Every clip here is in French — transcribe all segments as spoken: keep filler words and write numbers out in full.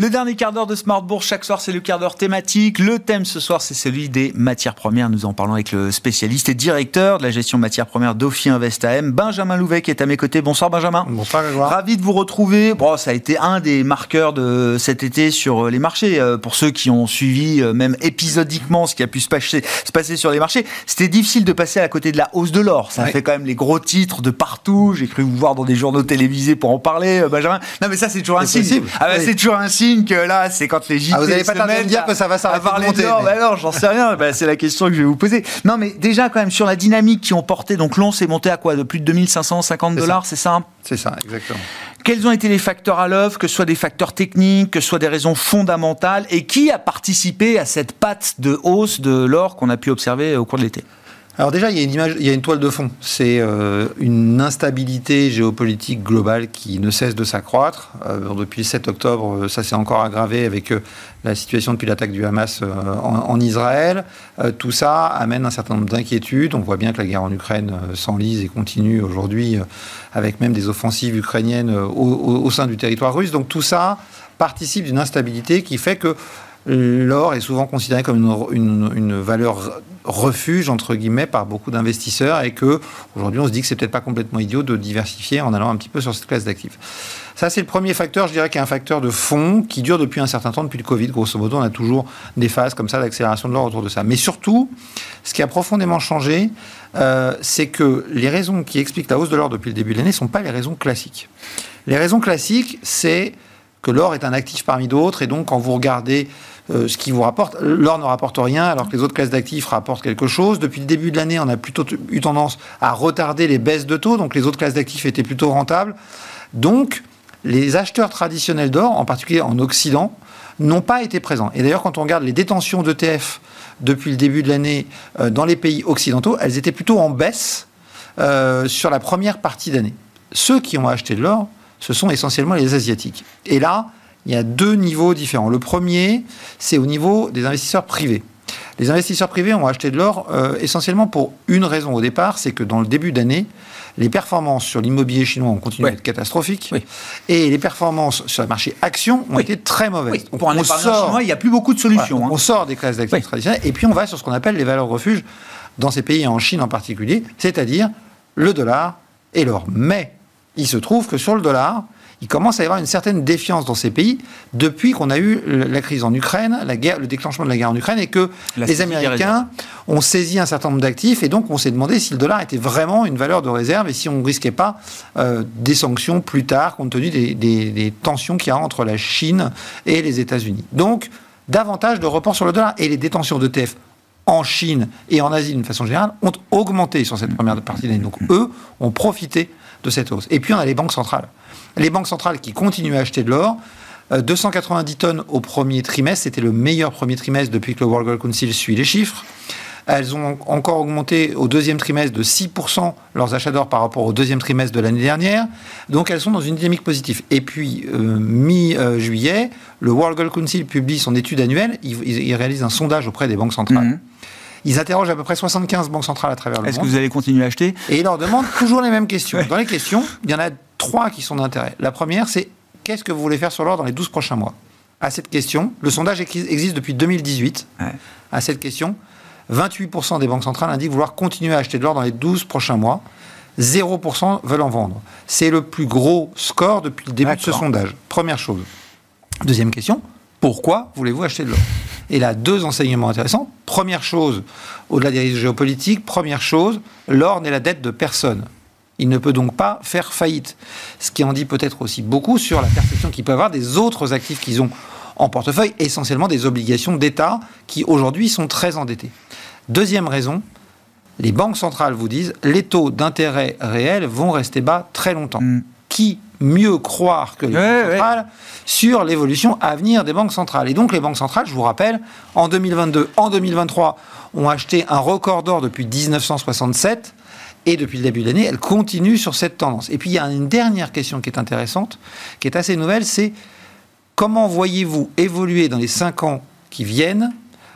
Le dernier quart d'heure de Smart Bourse, chaque soir c'est le quart d'heure thématique. Le thème ce soir c'est celui des matières premières. Nous en parlons avec le spécialiste et directeur de la gestion matières premières d'Ophi Invest A M, Benjamin Louvet, qui est à mes côtés. Bonsoir Benjamin. Bonsoir Grégoire. Ravi de vous retrouver. Bon, ça a été un des marqueurs de cet été sur les marchés. Pour ceux qui ont suivi même épisodiquement ce qui a pu se passer, se passer sur les marchés, c'était difficile de passer à côté de la hausse de l'or. Ça oui. fait quand même les gros titres de partout. J'ai cru vous voir dans des journaux télévisés pour en parler, Benjamin. Non mais ça c'est toujours un c'est signe. Possible. Ah bah, oui. c'est toujours un signe que là, c'est quand les J T ah, vous n'allez pas tarder à me dire que ça va s'arrêter de monter. Mais... Bah non, j'en sais rien. Bah, c'est la question que je vais vous poser. Non, mais déjà, quand même, sur la dynamique qui ont porté, donc l'on s'est monté à quoi? De plus de deux mille cinq cent cinquante dollars, c'est ça? C'est ça, exactement. Quels ont été les facteurs à l'œuvre, que ce soit des facteurs techniques, que ce soit des raisons fondamentales, et qui a participé à cette patte de hausse de l'or qu'on a pu observer au cours de l'été? Alors déjà, il y a une image, il y a une toile de fond. C'est euh, une instabilité géopolitique globale qui ne cesse de s'accroître. Euh, depuis le sept octobre, ça s'est encore aggravé avec euh, la situation depuis l'attaque du Hamas euh, en, en Israël. Euh, tout ça amène un certain nombre d'inquiétudes. On voit bien que la guerre en Ukraine euh, s'enlise et continue aujourd'hui, euh, avec même des offensives ukrainiennes euh, au, au, au sein du territoire russe. Donc tout ça participe d'une instabilité qui fait que l'or est souvent considéré comme une, une, une valeur refuge, entre guillemets, par beaucoup d'investisseurs, et que aujourd'hui on se dit que c'est peut-être pas complètement idiot de diversifier en allant un petit peu sur cette classe d'actifs. Ça, c'est le premier facteur, je dirais, qui est un facteur de fond qui dure depuis un certain temps, depuis le Covid. Grosso modo, on a toujours des phases comme ça d'accélération de l'or autour de ça. Mais surtout, ce qui a profondément changé, euh, c'est que les raisons qui expliquent la hausse de l'or depuis le début de l'année ne sont pas les raisons classiques. Les raisons classiques, c'est que l'or est un actif parmi d'autres, et donc quand vous regardez euh, ce qui vous rapporte, l'or ne rapporte rien, alors que les autres classes d'actifs rapportent quelque chose. Depuis le début de l'année, on a plutôt t- eu tendance à retarder les baisses de taux, donc les autres classes d'actifs étaient plutôt rentables. Donc, les acheteurs traditionnels d'or, en particulier en Occident, n'ont pas été présents. Et d'ailleurs, quand on regarde les détentions d'E T F depuis le début de l'année euh, dans les pays occidentaux, elles étaient plutôt en baisse euh, sur la première partie d'année. Ceux qui ont acheté de l'or, ce sont essentiellement les Asiatiques. Et là, il y a deux niveaux différents. Le premier, c'est au niveau des investisseurs privés. Les investisseurs privés ont acheté de l'or euh, essentiellement pour une raison au départ, c'est que dans le début d'année, les performances sur l'immobilier chinois ont continué oui. à être catastrophiques, oui. et les performances sur le marché actions ont oui. été très mauvaises. Oui. Pour un épargnant chinois, il n'y a plus beaucoup de solutions. Voilà, hein. On sort des classes d'actifs oui. traditionnelles, et puis on va sur ce qu'on appelle les valeurs refuges dans ces pays, et en Chine en particulier, c'est-à-dire le dollar et l'or. Mais il se trouve que sur le dollar, il commence à y avoir une certaine défiance dans ces pays depuis qu'on a eu la crise en Ukraine, la guerre, le déclenchement de la guerre en Ukraine, et que la les Américains ont saisi un certain nombre d'actifs, et donc on s'est demandé si le dollar était vraiment une valeur de réserve et si on ne risquait pas euh, des sanctions plus tard, compte tenu des, des, des tensions qu'il y a entre la Chine et les États-Unis. Donc, davantage de report sur le dollar, et les détentions d'E T F en Chine et en Asie d'une façon générale ont augmenté sur cette première partie de l'année. Donc, eux ont profité de cette hausse. Et puis, on a les banques centrales. Les banques centrales qui continuent à acheter de l'or, euh, deux cent quatre-vingt-dix tonnes au premier trimestre, c'était le meilleur premier trimestre depuis que le World Gold Council suit les chiffres. Elles ont encore augmenté au deuxième trimestre de six pour cent leurs achats d'or par rapport au deuxième trimestre de l'année dernière. Donc elles sont dans une dynamique positive. Et puis, euh, mi-juillet, le World Gold Council publie son étude annuelle. Il, il, il réalise un sondage auprès des banques centrales. Mmh. Ils interrogent à peu près soixante-quinze banques centrales à travers le Est-ce monde. Est-ce que vous allez continuer à acheter ? Et ils leur demandent toujours les mêmes questions. Ouais. Dans les questions, il y en a trois qui sont d'intérêt. La première, c'est qu'est-ce que vous voulez faire sur l'or dans les douze prochains mois ? À cette question, le sondage existe depuis deux mille dix-huit. Ouais. À cette question, vingt-huit pour cent des banques centrales indiquent vouloir continuer à acheter de l'or dans les douze prochains mois. zéro pour cent veulent en vendre. C'est le plus gros score depuis le début D'accord. de ce sondage. Première chose. Deuxième question, pourquoi voulez-vous acheter de l'or ? Et là, deux enseignements intéressants. Première chose, au-delà des risques géopolitiques, première chose, l'or n'est la dette de personne. Il ne peut donc pas faire faillite. Ce qui en dit peut-être aussi beaucoup sur la perception qu'ils peuvent avoir des autres actifs qu'ils ont en portefeuille, essentiellement des obligations d'État qui aujourd'hui sont très endettées. Deuxième raison, les banques centrales vous disent les taux d'intérêt réels vont rester bas très longtemps. Mmh. Qui mieux croire que les ouais, banques centrales ouais. sur l'évolution à venir des banques centrales. Et donc les banques centrales, je vous rappelle, en deux mille vingt-deux, en deux mille vingt-trois, ont acheté un record d'or depuis dix-neuf cent soixante-sept, et depuis le début de l'année, elles continuent sur cette tendance. Et puis il y a une dernière question qui est intéressante, qui est assez nouvelle, c'est comment voyez-vous évoluer dans les cinq ans qui viennent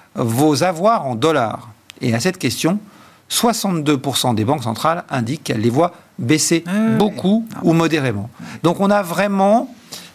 vos avoirs en dollars ? Et à cette question, soixante-deux pour cent des banques centrales indiquent qu'elles les voient baisser ah, beaucoup oui. ou modérément. Donc on a vraiment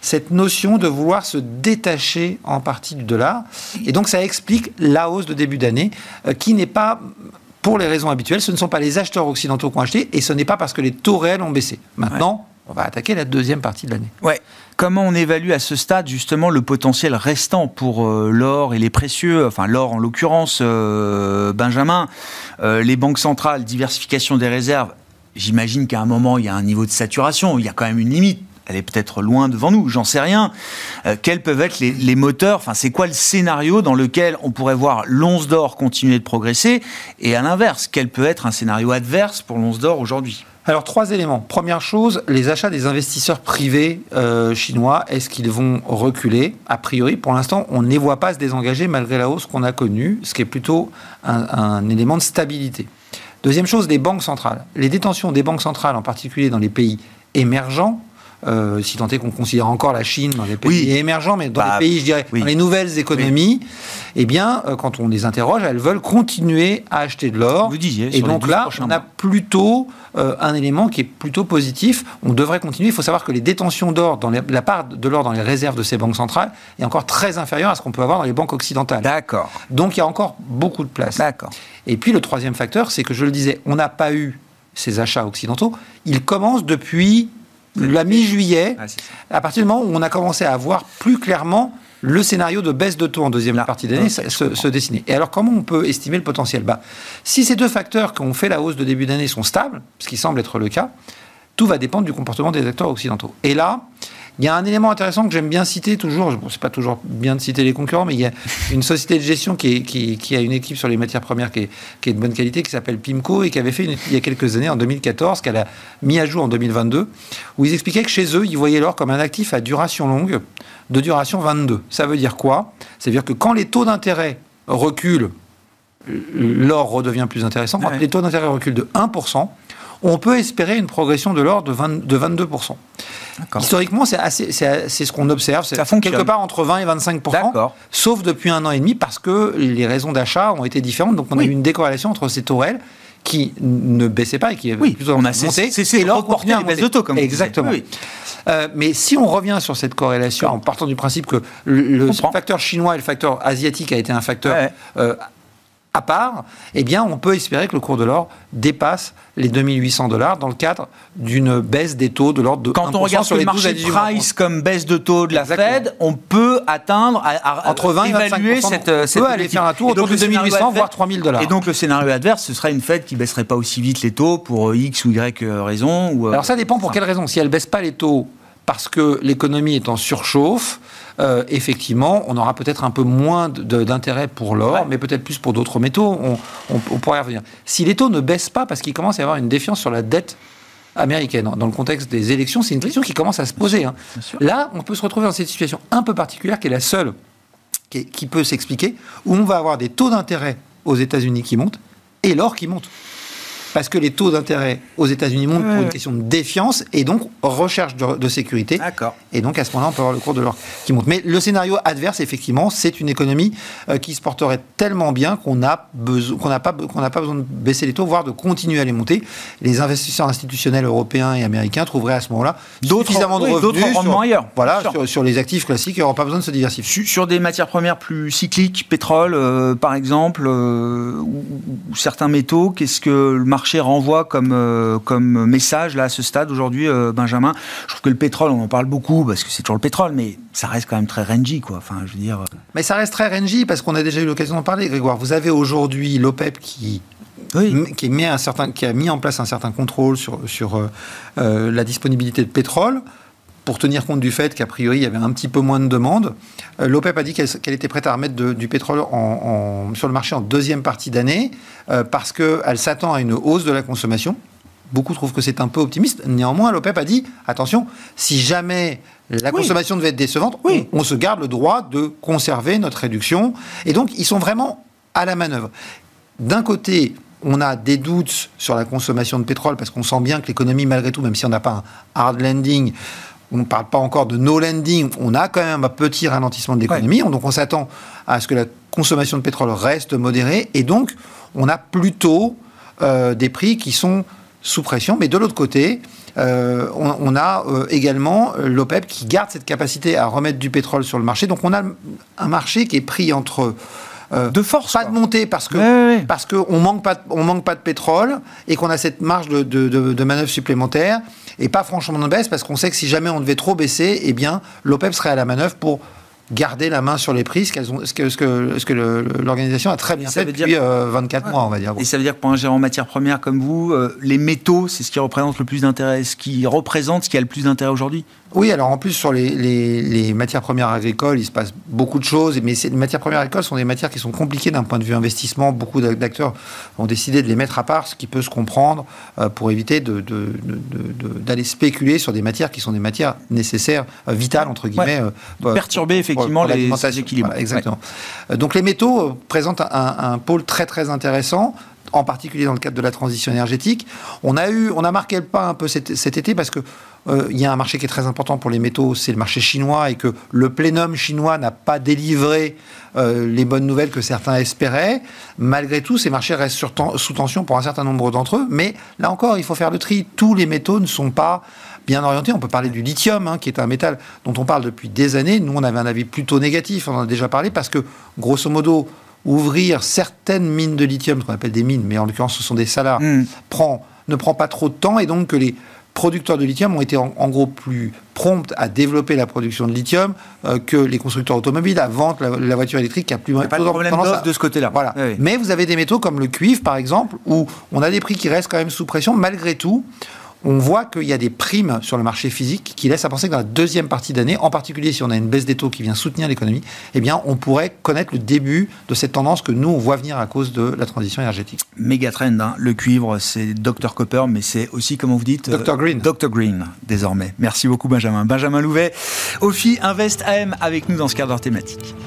cette notion de vouloir se détacher en partie du dollar. Et donc, ça explique la hausse de début d'année, euh, qui n'est pas, pour les raisons habituelles, ce ne sont pas les acheteurs occidentaux qui ont acheté, et ce n'est pas parce que les taux réels ont baissé. Maintenant, ouais. on va attaquer la deuxième partie de l'année. Ouais. Comment on évalue à ce stade justement le potentiel restant pour euh, l'or et les précieux, enfin l'or en l'occurrence, euh, Benjamin, euh, les banques centrales, diversification des réserves, j'imagine qu'à un moment il y a un niveau de saturation, il y a quand même une limite, elle est peut-être loin devant nous, j'en sais rien. Euh, quels peuvent être les, les moteurs, enfin c'est quoi le scénario dans lequel on pourrait voir l'once d'or continuer de progresser, et à l'inverse, quel peut être un scénario adverse pour l'once d'or aujourd'hui ? Alors, trois éléments. Première chose, les achats des investisseurs privés euh, chinois, est-ce qu'ils vont reculer ? A priori, pour l'instant, on ne les voit pas se désengager malgré la hausse qu'on a connue, ce qui est plutôt un, un élément de stabilité. Deuxième chose, les banques centrales. Les détentions des banques centrales, en particulier dans les pays émergents, Euh, si tant est qu'on considère encore la Chine dans les pays oui. émergents, mais dans bah, les pays, je dirais, oui. dans les nouvelles économies, oui. eh bien, euh, quand on les interroge, elles veulent continuer à acheter de l'or. Vous disiez, et donc là, on a plutôt euh, un élément qui est plutôt positif. On devrait continuer. Il faut savoir que les détentions d'or, dans les, la part de l'or dans les réserves de ces banques centrales, est encore très inférieure à ce qu'on peut avoir dans les banques occidentales. D'accord. Donc, il y a encore beaucoup de place. D'accord. Et puis, le troisième facteur, c'est que je le disais, on n'a pas eu ces achats occidentaux. Ils commencent depuis la mi-juillet, ah, à partir du moment où on a commencé à voir plus clairement le scénario de baisse de taux en deuxième Là, partie d'année se, se, se dessiner. Et alors, comment on peut estimer le potentiel ? bah, Si ces deux facteurs qui ont fait la hausse de début d'année sont stables, ce qui semble être le cas, tout va dépendre du comportement des acteurs occidentaux. Et là, il y a un élément intéressant que j'aime bien citer toujours, bon, c'est pas toujours bien de citer les concurrents, mais il y a une société de gestion qui, est, qui, qui a une équipe sur les matières premières qui est, qui est de bonne qualité, qui s'appelle PIMCO, et qui avait fait une, il y a quelques années, en deux mille quatorze, qu'elle a mis à jour en deux mille vingt-deux, où ils expliquaient que chez eux, ils voyaient l'or comme un actif à duration longue, de duration vingt-deux. Ça veut dire quoi ? Ça veut dire que quand les taux d'intérêt reculent, l'or redevient plus intéressant. Quand ouais. les taux d'intérêt reculent de un pour cent, on peut espérer une progression de l'or de, vingt, de vingt-deux pour cent. D'accord. Historiquement, c'est, assez, c'est, c'est ce qu'on observe. C'est quelque part entre vingt et vingt-cinq pour cent, D'accord. sauf depuis un an et demi, parce que les raisons d'achat ont été différentes. Donc, on oui. a eu une décorrélation entre ces taux réels qui ne baissaient pas et qui oui, plutôt on a monté, c'est, c'est, et l'or continue à baisse de taux, comme exactement. Oui. Euh, mais si on revient sur cette corrélation, D'accord. en partant du principe que le, le facteur chinois et le facteur asiatique a été un facteur ouais. euh, à part, eh bien, on peut espérer que le cours de l'or dépasse les deux mille huit cents dollars dans le cadre d'une baisse des taux de l'ordre de Quand on regarde sur le marché price comme baisse de taux de la Exactement. Fed, on peut atteindre, à, à, entre vingt et vingt-cinq pour cent, cette, on cette peut aller faire un tour autour de deux mille huit cents, voire trois mille dollars. Et donc, le scénario adverse, ce serait une Fed qui ne baisserait pas aussi vite les taux pour X ou Y raison ou, Alors, ça dépend pour enfin. quelle raison. Si elle ne baisse pas les taux parce que l'économie est en surchauffe, euh, effectivement, on aura peut-être un peu moins de, d'intérêt pour l'or, ouais. mais peut-être plus pour d'autres métaux. On, on, on pourrait y revenir. Si les taux ne baissent pas, parce qu'il commence à y avoir une défiance sur la dette américaine, dans le contexte des élections, c'est une question qui commence à se poser. Hein. Là, on peut se retrouver dans cette situation un peu particulière, qui est la seule qui, est, qui peut s'expliquer, où on va avoir des taux d'intérêt aux États-Unis qui montent et l'or qui monte. Parce que les taux d'intérêt aux États-Unis montent pour une question de défiance et donc recherche de, de sécurité. D'accord. Et donc à ce moment-là, on peut avoir le cours de l'or qui monte. Mais le scénario adverse, effectivement, c'est une économie euh, qui se porterait tellement bien qu'on a besoin, qu'on n'a pas, qu'on n'a pas besoin de baisser les taux, voire de continuer à les monter. Les investisseurs institutionnels européens et américains trouveraient à ce moment-là d'autres, suffisamment de oui, revenus d'autres rendements ailleurs. Voilà, sur, sur les actifs classiques, il n'y aura pas besoin de se diversifier. Sur, sur des matières premières plus cycliques, pétrole euh, par exemple, euh, ou, ou certains métaux, qu'est-ce que le marché marché renvoie comme, euh, comme message là, à ce stade aujourd'hui, euh, Benjamin? Je trouve que le pétrole, on en parle beaucoup parce que c'est toujours le pétrole, mais ça reste quand même très rangy, quoi. Enfin, je veux dire... Mais ça reste très rangy parce qu'on a déjà eu l'occasion d'en parler, Grégoire. Vous avez aujourd'hui l'OPEP qui... Oui. Qui, mis un certain, qui a mis en place un certain contrôle sur, sur euh, euh, la disponibilité de pétrole pour tenir compte du fait qu'a priori il y avait un petit peu moins de demande. Euh, L'OPEP a dit qu'elle, qu'elle était prête à remettre de, du pétrole en, en, sur le marché en deuxième partie d'année euh, parce qu'elle s'attend à une hausse de la consommation. Beaucoup trouvent que c'est un peu optimiste. Néanmoins, l'OPEP a dit, attention, si jamais la oui. consommation devait être décevante, oui. on, on se garde le droit de conserver notre réduction. Et donc, ils sont vraiment à la manœuvre. D'un côté, on a des doutes sur la consommation de pétrole parce qu'on sent bien que l'économie, malgré tout, même si on n'a pas un hard landing, on ne parle pas encore de no landing, on a quand même un petit ralentissement de l'économie. Ouais. Donc on s'attend à ce que la consommation de pétrole reste modérée. Et donc, on a plutôt euh, des prix qui sont sous pression, mais de l'autre côté, euh, on, on a euh, également l'OPEP qui garde cette capacité à remettre du pétrole sur le marché. Donc on a un marché qui est pris entre... Euh, de force, pas quoi. de montée parce que ouais, ouais, ouais. parce que on manque pas de, on manque pas de pétrole et qu'on a cette marge de, de, de, de manœuvre supplémentaire, et pas franchement de baisse parce qu'on sait que si jamais on devait trop baisser, eh bien l'OPEP serait à la manœuvre pour garder la main sur les prix, ce, qu'elles ont, ce que, ce que, ce que le, l'organisation a très bien fait depuis dire... euh, vingt-quatre ouais. mois, on va dire. Et ça veut dire que pour un gérant matières premières comme vous, euh, les métaux, c'est ce qui représente le plus d'intérêt, ce qui représente ce qui a le plus d'intérêt aujourd'hui? Oui, alors en plus, sur les, les, les matières premières agricoles, il se passe beaucoup de choses, mais ces, les matières premières agricoles sont des matières qui sont compliquées d'un point de vue investissement. Beaucoup d'acteurs ont décidé de les mettre à part, ce qui peut se comprendre, euh, pour éviter de, de, de, de, de, d'aller spéculer sur des matières qui sont des matières nécessaires, euh, vitales, entre guillemets. Ouais. Euh, Perturber effectivement pour, pour les équilibres. Voilà, exactement. Ouais. Donc les métaux euh, présentent un, un pôle très très intéressant, en particulier dans le cadre de la transition énergétique. On a eu, on a marqué le pas un peu cet, cet été parce que euh, il y a un marché qui est très important pour les métaux, c'est le marché chinois, et que le plénum chinois n'a pas délivré euh, les bonnes nouvelles que certains espéraient. Malgré tout, ces marchés restent sur ten- sous tension pour un certain nombre d'entre eux. Mais là encore, il faut faire le tri. Tous les métaux ne sont pas bien orientés. On peut parler du lithium, hein, qui est un métal dont on parle depuis des années. Nous, on avait un avis plutôt négatif, on en a déjà parlé, parce que, grosso modo, ouvrir certaines mines de lithium, ce qu'on appelle des mines, mais en l'occurrence ce sont des salars, mmh. prend, ne prend pas trop de temps, et donc que les producteurs de lithium ont été en, en gros plus prompts à développer la production de lithium euh, que les constructeurs automobiles à vendre la, la voiture électrique qui a plus... Il n'y a pas de problème d'offre à... de ce côté-là. Voilà. Oui, oui. Mais vous avez des métaux comme le cuivre, par exemple, où on a des prix qui restent quand même sous pression. Malgré tout, on voit qu'il y a des primes sur le marché physique qui laissent à penser que dans la deuxième partie d'année, en particulier si on a une baisse des taux qui vient soutenir l'économie, eh bien, on pourrait connaître le début de cette tendance que nous, on voit venir à cause de la transition énergétique. Méga trend, hein. Le cuivre, c'est docteur Copper, mais c'est aussi, comment vous dites, docteur Green. Euh, docteur Green, désormais. Merci beaucoup, Benjamin. Benjamin Louvet, Ophi Invest A M, avec nous dans ce quart d'heure thématique.